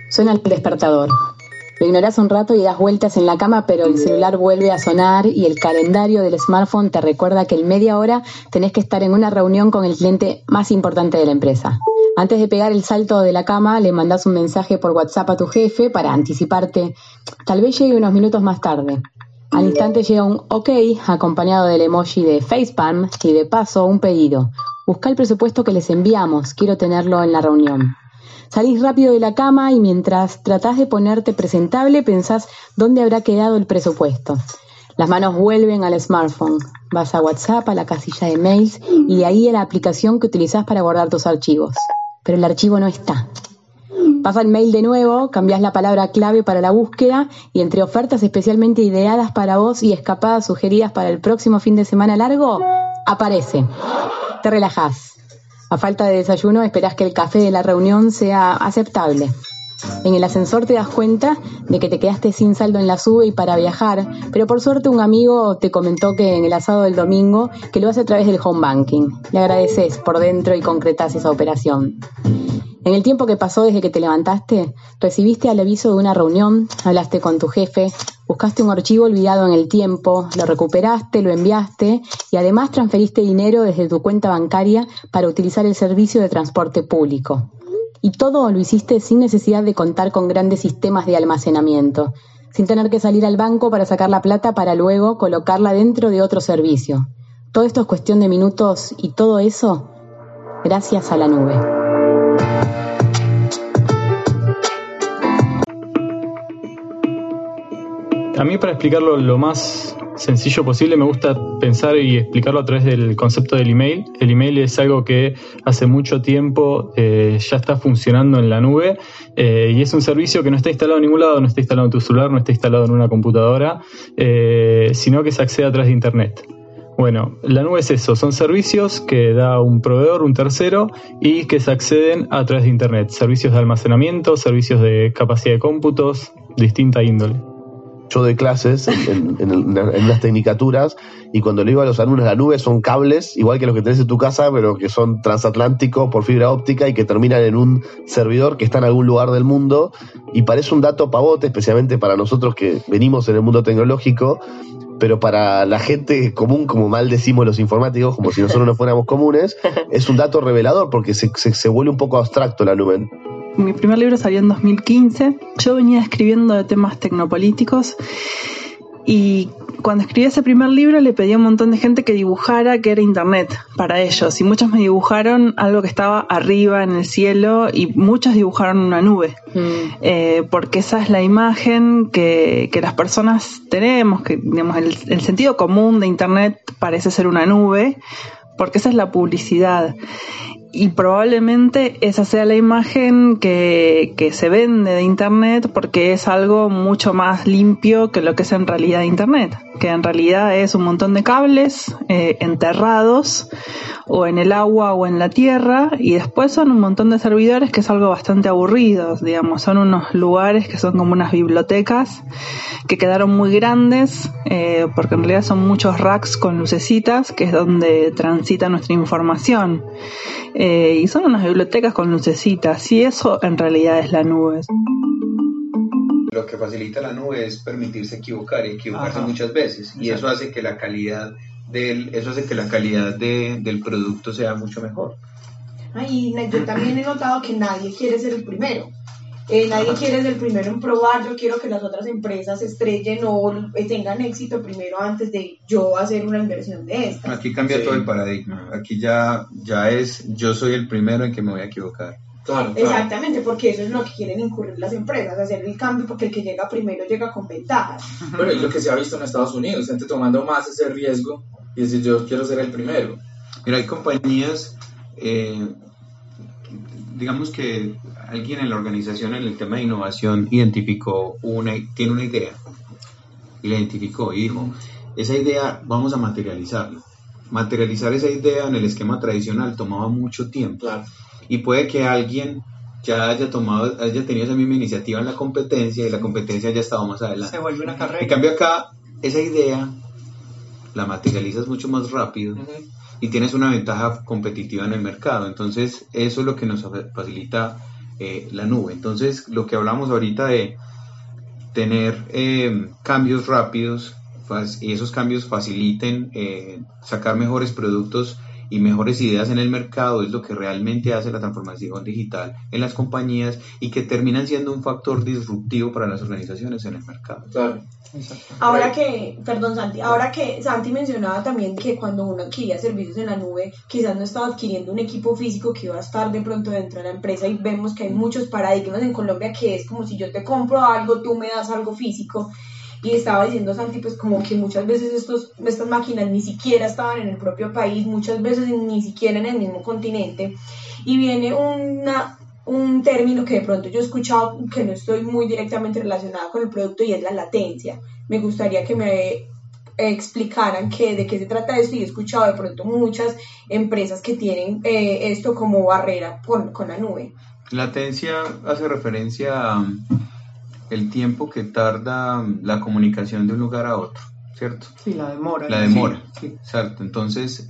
Suena el despertador. Lo ignorás un rato y das vueltas en la cama, pero el celular vuelve a sonar y el calendario del smartphone te recuerda que en media hora tenés que estar en una reunión con el cliente más importante de la empresa. Antes de pegar el salto de la cama, le mandás un mensaje por WhatsApp a tu jefe para anticiparte. Tal vez llegue unos minutos más tarde. Al instante llega un OK acompañado del emoji de facepalm y de paso un pedido. Busca el presupuesto que les enviamos, quiero tenerlo en la reunión. Salís rápido de la cama y mientras tratás de ponerte presentable pensás dónde habrá quedado el presupuesto. Las manos vuelven al smartphone. Vas a WhatsApp, a la casilla de mails y de ahí a la aplicación que utilizás para guardar tus archivos. Pero el archivo no está. Vas al mail de nuevo, cambiás la palabra clave para la búsqueda y entre ofertas especialmente ideadas para vos y escapadas sugeridas para el próximo fin de semana largo, aparece. Te relajás. A falta de desayuno, esperás que el café de la reunión sea aceptable. En el ascensor te das cuenta de que te quedaste sin saldo en la SUBE y para viajar, pero por suerte un amigo te comentó que en el asado del domingo que lo hace a través del home banking. Le agradeces por dentro y concretás esa operación. En el tiempo que pasó desde que te levantaste, recibiste el aviso de una reunión, hablaste con tu jefe, buscaste un archivo olvidado en el tiempo, lo recuperaste, lo enviaste y además transferiste dinero desde tu cuenta bancaria para utilizar el servicio de transporte público. Y todo lo hiciste sin necesidad de contar con grandes sistemas de almacenamiento, sin tener que salir al banco para sacar la plata para luego colocarla dentro de otro servicio. Todo esto es cuestión de minutos y todo eso gracias a la nube. A mí, para explicarlo lo más sencillo posible, me gusta pensar y explicarlo a través del concepto del email. El email es algo que hace mucho tiempo ya está funcionando en la nube y es un servicio que no está instalado en ningún lado, no está instalado en tu celular, no está instalado en una computadora, sino que se accede a través de Internet. Bueno, la nube es eso, son servicios que da un proveedor, un tercero, y que se acceden a través de Internet. Servicios de almacenamiento, servicios de capacidad de cómputos, distinta índole. Yo doy clases en las tecnicaturas y cuando le digo a los alumnos, la nube son cables, igual que los que tenés en tu casa, pero que son transatlánticos por fibra óptica y que terminan en un servidor que está en algún lugar del mundo, y parece un dato pavote, especialmente para nosotros que venimos en el mundo tecnológico, pero para la gente común, como mal decimos los informáticos, como si nosotros no fuéramos comunes, es un dato revelador porque se vuelve un poco abstracto la nube. Mi primer libro salió en 2015. Yo venía escribiendo de temas tecnopolíticos y cuando escribí ese primer libro le pedí a un montón de gente que dibujara qué era Internet para ellos, y muchos me dibujaron algo que estaba arriba en el cielo y muchos dibujaron una nube, porque esa es la imagen que las personas tenemos, que digamos el sentido común de Internet parece ser una nube, porque esa es la publicidad. Y probablemente esa sea la imagen que se vende de Internet, porque es algo mucho más limpio que lo que es en realidad Internet, que en realidad es un montón de cables enterrados o en el agua o en la tierra, y después son un montón de servidores, que es algo bastante aburrido, digamos, son unos lugares que son como unas bibliotecas que quedaron muy grandes, porque en realidad son muchos racks con lucecitas, que es donde transita nuestra información. Y son unas bibliotecas con lucecitas, y eso en realidad es la nube. Lo que facilita la nube es permitirse equivocar y equivocarse muchas veces, y eso hace que la calidad del producto sea mucho mejor. Y yo también he notado que nadie quiere ser el primero. Nadie quiere ser el primero en probar. Yo quiero que las otras empresas estrellen o tengan éxito primero antes de yo hacer una inversión de esta. Aquí cambia todo el paradigma. Aquí ya es yo soy el primero en que me voy a equivocar. Claro. Exactamente, porque eso es lo que quieren incurrir las empresas, hacer el cambio, porque el que llega primero llega con ventajas. Bueno, y lo que se ha visto en Estados Unidos, gente tomando más ese riesgo y decir yo quiero ser el primero. Mira, hay compañías, digamos que alguien en la organización en el tema de innovación tiene una idea y la identificó y dijo, esa idea vamos a materializarla. Materializar esa idea en el esquema tradicional tomaba mucho tiempo. Claro. Y puede que alguien ya haya tenido esa misma iniciativa en la competencia y la competencia haya estado más adelante. Se vuelve una carrera. En cambio acá, esa idea la materializas mucho más rápido y tienes una ventaja competitiva en el mercado. Entonces eso es lo que nos facilita la nube. Entonces, lo que hablamos ahorita de tener cambios rápidos y esos cambios faciliten sacar mejores productos y mejores ideas en el mercado es lo que realmente hace la transformación digital en las compañías y que terminan siendo un factor disruptivo para las organizaciones en el mercado. Claro. Ahora que Santi mencionaba también que cuando uno adquiría servicios en la nube, quizás no estaba adquiriendo un equipo físico que iba a estar de pronto dentro de la empresa, y vemos que hay muchos paradigmas en Colombia que es como si yo te compro algo, tú me das algo físico. Y estaba diciendo Santi, pues como que muchas veces estas máquinas ni siquiera estaban en el propio país, muchas veces ni siquiera en el mismo continente, y viene un término que de pronto yo he escuchado que no estoy muy directamente relacionado con el producto, y es la latencia. Me gustaría que me explicaran de qué se trata esto, y he escuchado de pronto muchas empresas que tienen esto como barrera con la nube. Latencia hace referencia a el tiempo que tarda la comunicación de un lugar a otro, ¿cierto? Sí, la demora. La demora, sí. Exacto. Entonces,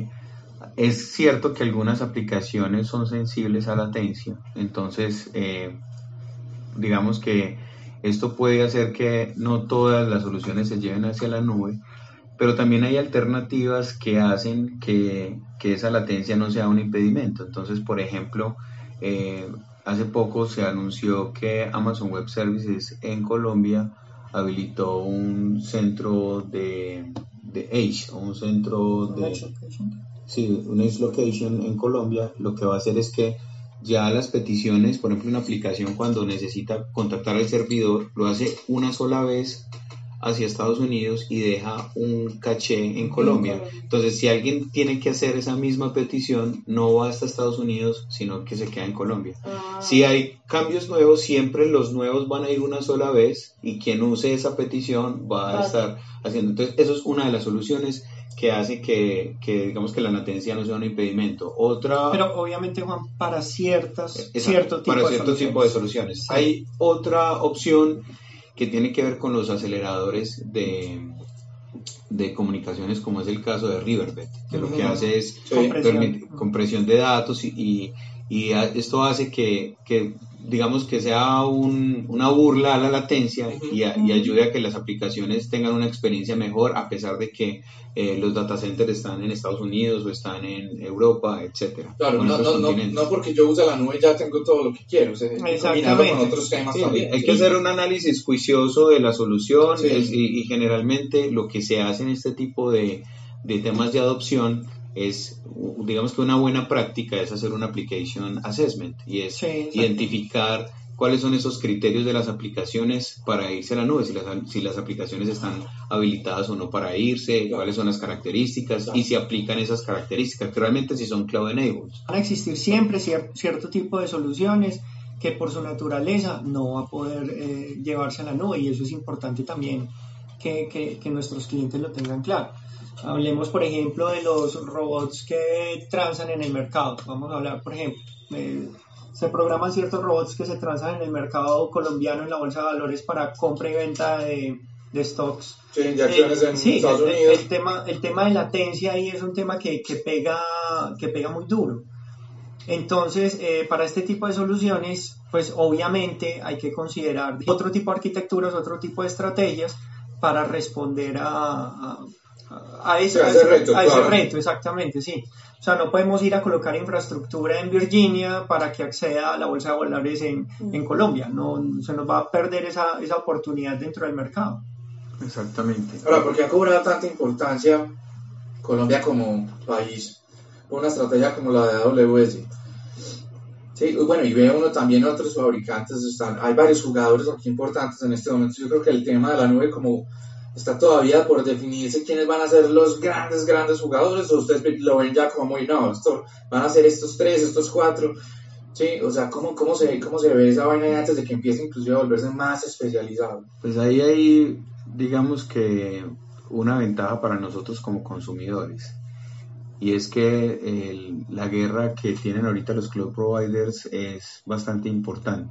es cierto que algunas aplicaciones son sensibles a latencia, entonces, digamos que esto puede hacer que no todas las soluciones se lleven hacia la nube, pero también hay alternativas que hacen que esa latencia no sea un impedimento. Entonces, por ejemplo, hace poco se anunció que Amazon Web Services en Colombia habilitó un centro de Edge, o un centro de... Sí, un Edge Location en Colombia. Lo que va a hacer es que ya las peticiones, por ejemplo, una aplicación cuando necesita contactar al servidor, lo hace una sola vez hacia Estados Unidos y deja un caché en Colombia. Entonces, si alguien tiene que hacer esa misma petición, no va hasta Estados Unidos, sino que se queda en Colombia. Si hay cambios nuevos, siempre los nuevos van a ir una sola vez, y quien use esa petición va a estar haciendo. Entonces, eso es una de las soluciones que hace que digamos que la latencia no sea un impedimento. Pero obviamente, Juan, para cierto tipo de soluciones. Sí. Hay otra opción que tiene que ver con los aceleradores de comunicaciones, como es el caso de Riverbed, que lo que hace es compresión de datos, y esto hace que digamos que sea una burla a la latencia, y ayude a que las aplicaciones tengan una experiencia mejor, a pesar de que los data centers están en Estados Unidos o están en Europa, etcétera. Claro, no porque yo use la nube ya tengo todo lo que quiero, combinarlo con otros temas también. Hay que hacer un análisis juicioso de la solución, y generalmente lo que se hace en este tipo de temas de adopción es, digamos que una buena práctica es hacer un application assessment, y es identificar cuáles son esos criterios de las aplicaciones para irse a la nube, si las aplicaciones están habilitadas o no para irse, cuáles son las características, y si aplican esas características, que realmente si son cloud enabled. Van a existir siempre cierto tipo de soluciones que por su naturaleza no va a poder llevarse a la nube, y eso es importante también que nuestros clientes lo tengan claro. Hablemos, por ejemplo, de los robots que transan en el mercado. Vamos a hablar, por ejemplo, se programan ciertos robots que se transan en el mercado colombiano, en la bolsa de valores, para compra y venta de stocks. Sí, de acciones en Estados Unidos. El tema de latencia ahí es un tema que pega muy duro. Entonces, para este tipo de soluciones, pues obviamente hay que considerar otro tipo de arquitecturas, otro tipo de estrategias para responder a ese reto, exactamente, sí. O sea, no podemos ir a colocar infraestructura en Virginia para que acceda a la bolsa de valores en Colombia. No, se nos va a perder esa oportunidad dentro del mercado. Exactamente. Ahora, ¿por qué ha cobrado tanta importancia Colombia como país por una estrategia como la de AWS? Sí, bueno, y ve uno también otros fabricantes, hay varios jugadores aquí importantes en este momento. Yo creo que el tema de la nube como está todavía por definirse quiénes van a ser los grandes jugadores, o ustedes lo ven ya como muy, van a ser estos 3, estos 4, sí, o sea, ¿cómo se ve esa vaina antes de que empiece inclusive a volverse más especializado? Pues ahí hay, digamos que una ventaja para nosotros como consumidores, y es que la guerra que tienen ahorita los cloud providers es bastante importante.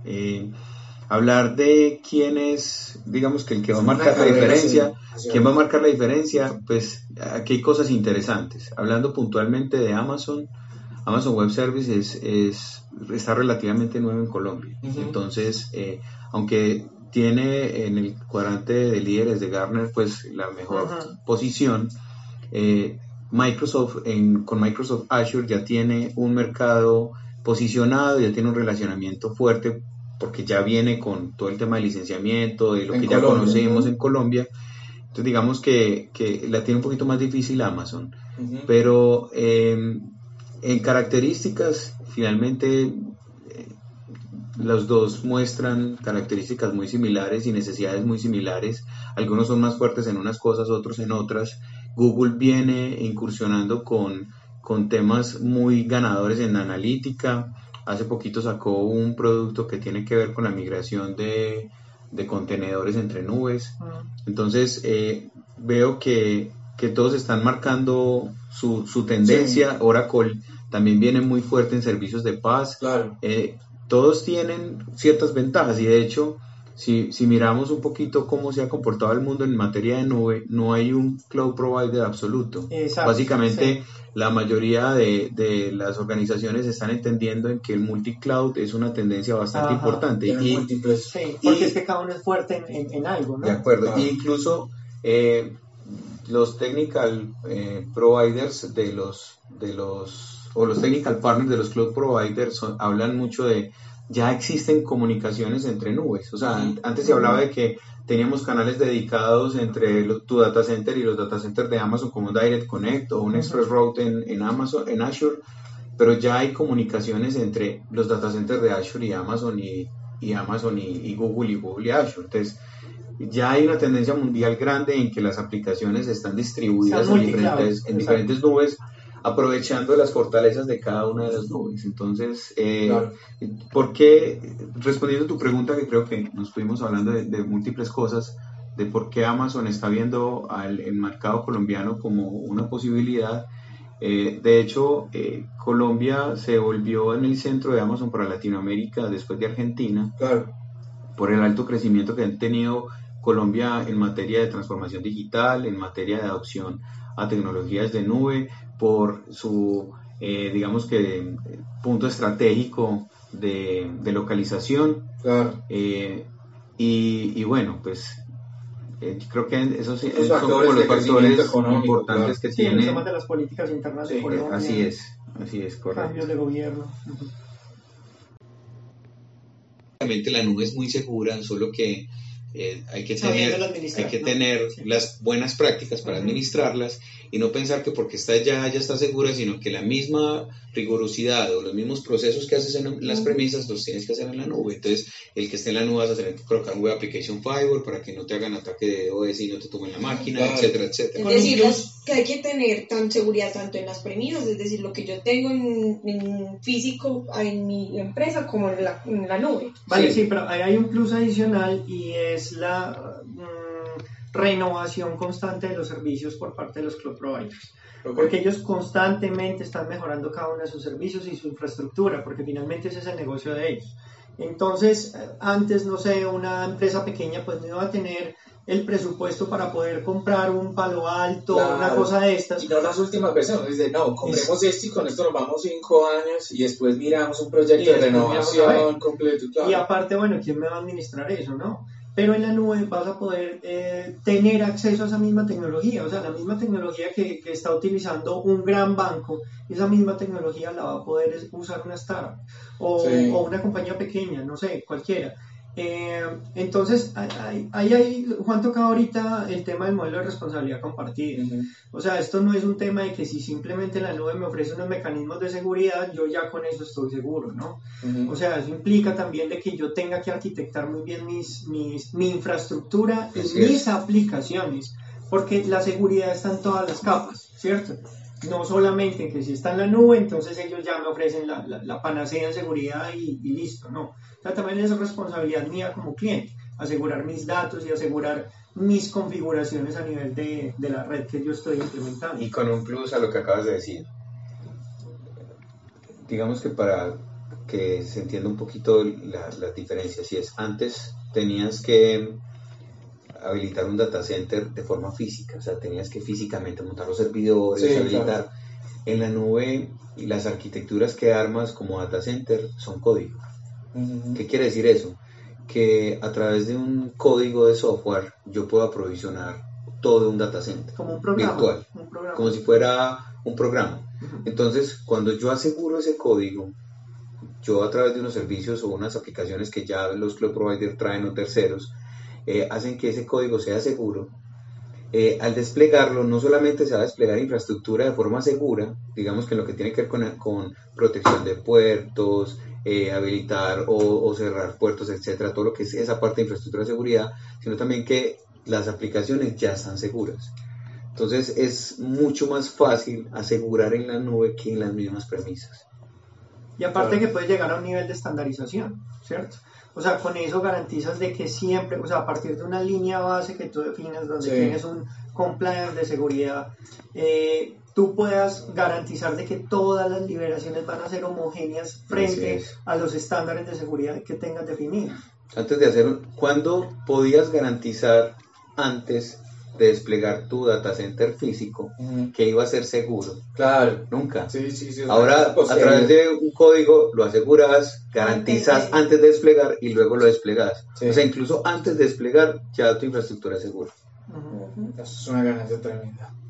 Hablar de quién es, digamos que el que va a marcar la diferencia, quién va a marcar la diferencia, pues aquí hay cosas interesantes. Hablando puntualmente de Amazon Amazon Web Services está relativamente nuevo en Colombia. Entonces, aunque tiene en el cuadrante de líderes de Gartner pues la mejor posición, Microsoft con Microsoft Azure ya tiene un mercado posicionado, ya tiene un relacionamiento fuerte porque ya viene con todo el tema de licenciamiento, de lo que ya conocemos en Colombia. Entonces digamos que la tiene un poquito más difícil Amazon, pero en características finalmente los dos muestran características muy similares y necesidades muy similares. Algunos son más fuertes en unas cosas, otros en otras. Google viene incursionando con temas muy ganadores en analítica. Hace poquito sacó un producto que tiene que ver con la migración de contenedores entre nubes. Entonces veo que todos están marcando su tendencia. Sí. Oracle también viene muy fuerte en servicios de PaaS. Claro. Todos tienen ciertas ventajas y de hecho si miramos un poquito cómo se ha comportado el mundo en materia de nube, no hay un cloud provider absoluto. Exacto, básicamente la mayoría de las organizaciones están entendiendo en que el multicloud es una tendencia bastante importante porque es que cada uno es fuerte en algo, ¿no? De acuerdo, e incluso los technical providers o los technical partners de los cloud providers hablan mucho de ya existen comunicaciones entre nubes. O sea, antes se hablaba de que teníamos canales dedicados entre tu data center y los data centers de Amazon, como un Direct Connect o un Express Route en Amazon, en Azure, pero ya hay comunicaciones entre los data centers de Azure y Amazon y Amazon y Google y Azure. Entonces, ya hay una tendencia mundial grande en que las aplicaciones están distribuidas en diferentes nubes, aprovechando las fortalezas de cada una de las nubes. Entonces, ¿por qué? Respondiendo a tu pregunta, que creo que nos estuvimos hablando de múltiples cosas, de por qué Amazon está viendo el mercado colombiano como una posibilidad. De hecho, Colombia se volvió en el centro de Amazon para Latinoamérica después de Argentina, por el alto crecimiento que han tenido Colombia en materia de transformación digital, en materia de adopción a tecnologías de nube, por su, digamos que, punto estratégico de localización. Y bueno, pues creo que esos son como los factores importantes que tiene. Sí, de las políticas internas de Colombia. Así es, correcto. Cambios de gobierno. La nube es muy segura, solo que hay que tener las buenas prácticas para administrarlas y no pensar que porque está ya está segura, sino que la misma rigurosidad o los mismos procesos que haces en las premisas los tienes que hacer en la nube. Entonces, el que esté en la nube vas a tener que colocar un Web Application Firewall para que no te hagan ataque de DOS y no te tomen la máquina, etcétera. Es decir, que hay que tener seguridad tanto en las premisas, es decir, lo que yo tengo en físico en mi empresa como en la nube. Vale, sí, pero hay un plus adicional y es la renovación constante de los servicios por parte de los cloud providers. Porque ellos constantemente están mejorando cada uno de sus servicios y su infraestructura, porque finalmente ese es el negocio de ellos. Entonces, antes, no sé, una empresa pequeña pues no iba a tener el presupuesto para poder comprar un Palo Alto, una cosa de estas. Y no las últimas versiones, dice, no, compremos esto y con esto nos vamos 5 años y después miramos un proyecto de renovación completo. Y aparte, bueno, ¿quién me va a administrar eso, no? Pero en la nube vas a poder tener acceso a esa misma tecnología, o sea, la misma tecnología que está utilizando un gran banco, esa misma tecnología la va a poder usar una startup o una compañía pequeña, no sé, cualquiera. Entonces, Juan tocaba ahorita el tema del modelo de responsabilidad compartida. O sea, esto no es un tema de que si simplemente la nube me ofrece unos mecanismos de seguridad, yo ya con eso estoy seguro, ¿no? O sea, eso implica también de que yo tenga que arquitectar muy bien mi infraestructura y mis aplicaciones, porque la seguridad está en todas las capas, ¿cierto? No solamente que si está en la nube, entonces ellos ya me ofrecen la panacea en seguridad y listo, no. O sea, también es responsabilidad mía como cliente, asegurar mis datos y asegurar mis configuraciones a nivel de la red que yo estoy implementando. Y con un plus a lo que acabas de decir. Digamos que para que se entienda un poquito las diferencias, si es antes tenías que habilitar un data center de forma física, o sea, tenías que físicamente montar los servidores, habilitar. En la nube y las arquitecturas que armas como data center son código. ¿Qué quiere decir eso? Que a través de un código de software yo puedo aprovisionar todo un data center como un programa, virtual, como si fuera un programa. Entonces, cuando yo aseguro ese código, yo a través de unos servicios o unas aplicaciones que ya los cloud providers traen o terceros, hacen que ese código sea seguro. Al desplegarlo, no solamente se va a desplegar infraestructura de forma segura, digamos que en lo que tiene que ver con protección de puertos, habilitar o cerrar puertos, etcétera, todo lo que es esa parte de infraestructura de seguridad, sino también que las aplicaciones ya están seguras. Entonces es mucho más fácil asegurar en la nube que en las mismas premisas. Y aparte que puedes llegar a un nivel de estandarización, ¿cierto? O sea, con eso garantizas de que siempre, o sea, a partir de una línea base que tú defines donde tienes un compliance de seguridad, tú puedas garantizar de que todas las liberaciones van a ser homogéneas frente a los estándares de seguridad que tengas definidos. Antes de hacer, ¿cuándo podías garantizar antes de desplegar tu data center físico que iba a ser seguro? Claro. Nunca. Sí. Ahora, a través de un código lo aseguras, garantizas antes de desplegar y luego lo desplegas. O sea, incluso antes de desplegar ya tu infraestructura es segura. Eso es una ganancia tremenda.